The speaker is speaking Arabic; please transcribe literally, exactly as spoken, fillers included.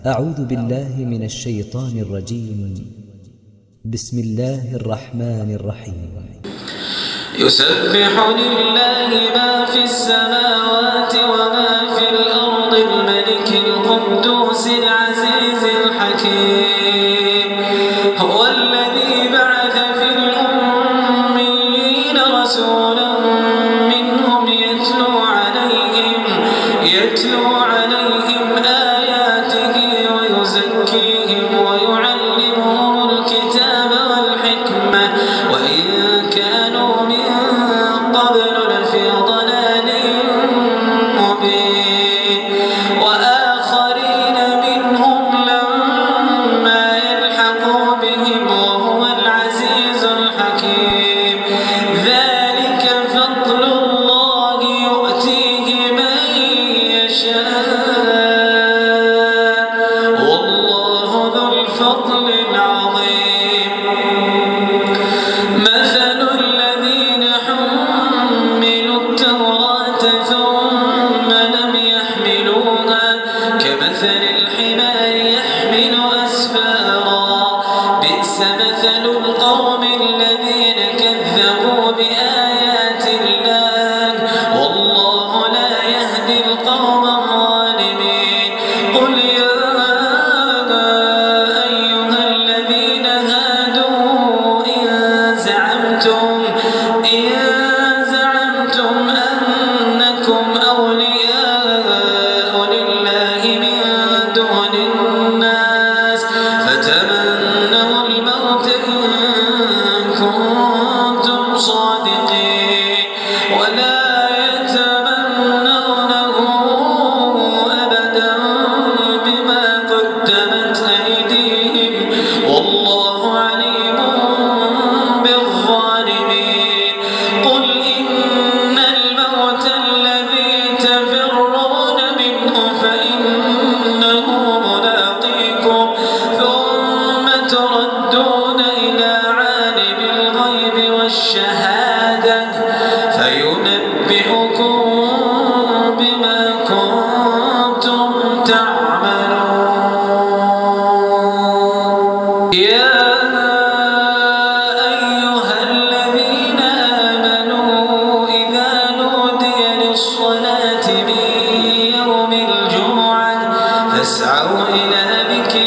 أعوذ بالله من الشيطان الرجيم. بسم الله الرحمن الرحيم. يسبح لله ما في السماوات وما في الأرض الملك القدوس العزيز الحكيم. هو الذي بعث في الأميين رسولا منهم يتلو عليهم يتلو عليهم آياته ويزكيهم ويعلمهم الكتاب والحكمة وإن كانوا من قبل لفي ضلال مبين وآخرين منهم لما يلحقوا بهم وهو العزيز الحكيم. ذلك فضل الله يؤتيه من يشاء والله ذو الفضل العظيم. مثل الذين حملوا التوراة ثم لم يحملوها كمثل الحمار يحمل أسفارا بئس مثل القوم الذين كذبوا بآيات الله والله لا يهدي القوم الظالمين. قل يا أيها الذين هادوا إن زعمتم إن زعمتم أنكم أولياء لله من دون الناس فتمنوا الموت إن كنتم صادقين ولا يتمنونه أبدا بما قدمت أيديهم والله عليم بالظالمين. قل إن الموت الذي تفرون منه فإنه ملاقيكم ثم تردون إلى عالم الغيب والشهادة فينبئكم بما كنتم تعملون. يا أيها الذين آمنوا إذا نودي للصلاة من يوم الجمعة فاسعوا إلى ذكر